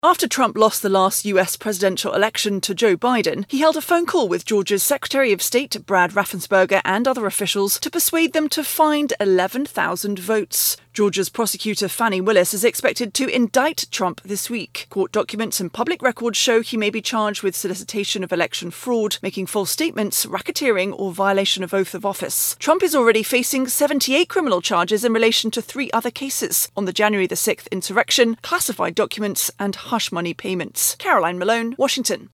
After Trump lost the last US presidential election to Joe Biden, he held a phone call with Georgia's Secretary of State Brad Raffensperger and other officials to persuade them to find 11,000 votes. Georgia's prosecutor Fani Willis is expected to indict Trump this week. Court documents and public records show he may be charged with solicitation of election fraud, making false statements, racketeering, or violation of oath of office. Trump is already facing 78 criminal charges in relation to 3 other cases on the January the 6th insurrection, classified documents, and hush money payments. Caroline Malone, Washington.